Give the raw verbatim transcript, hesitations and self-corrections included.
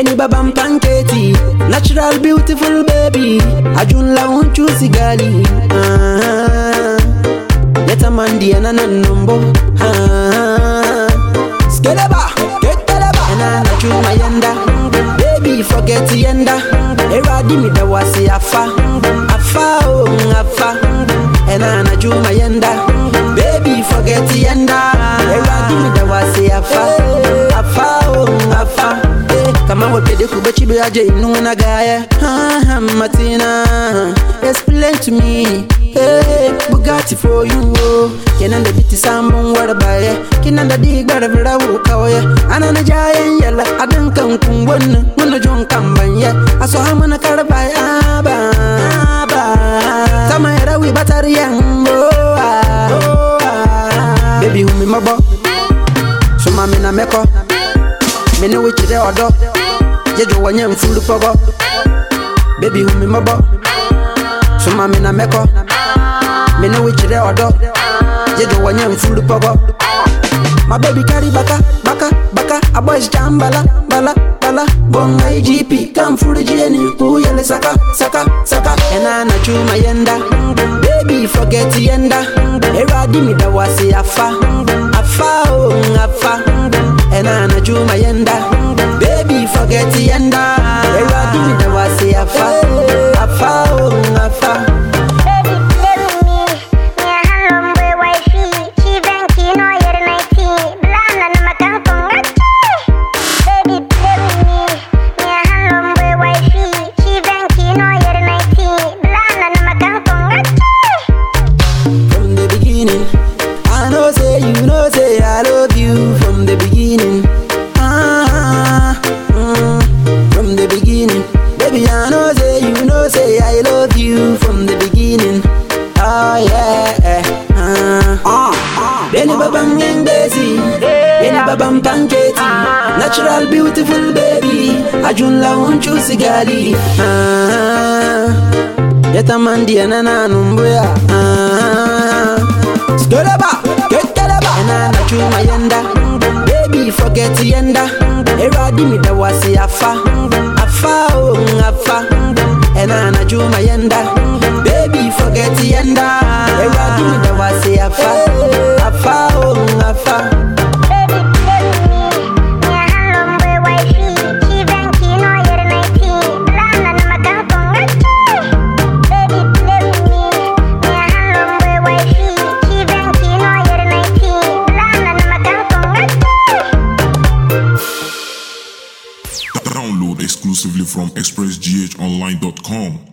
Benny babam panketi, natural beautiful baby. Ajun la unchu sigali. Ah, yeta mandi anana numbo. Ah, skeleba, keteleba. Ena na chuma yenda, baby forget yenda. Era di mi da wasi afa, afa oh afa. Ena na chuma yenda, baby forget yenda. Era di mi da wasi afa, afa oh afa. Kama wapede kubachi be aje inu na gaya. Ha Martina, explain to me. Hey, Bugatti for you. Kenan da biti sambon warbaye. Kenan da digar vira wukawaye. Anana jayen yalla adan kan kun wannan mun jon kan banye. Aso ha mana karbai aba aba. Kama era wi batariyan oh. Baby humi mabo. So mami na meko. Mene wichi de odo. Jejo wanye mfulu pogo. Baby humi mabo. So mami na meko. Mene wichi de odo. Jejo wanye mfulu pogo. My baby carry baka, baka, baka. A boy's jam bala, bala, bala. Bonga I G P, come for the journey. Uyele saka, saka, saka. Ena na chuma yenda. Baby forget yenda. Era di mi da wasi afa, afa oh afa. Ena na chuma yenda. Baby forget yenda. Era di mi da wasi afa, afa oh afa. Babam panketi, natural beautiful baby. Ajun la unchu sigali. Ah, yeta mandi anana numbuya. Ah, skeleba, keteleba. Ena na chuma yenda, baby forget yenda. Era di mi da wasi afa, afa oh afa. Ena na chuma yenda, baby forget yenda. Era di mi da wasi afa, afa oh afa. Download exclusively from express g h online dot com.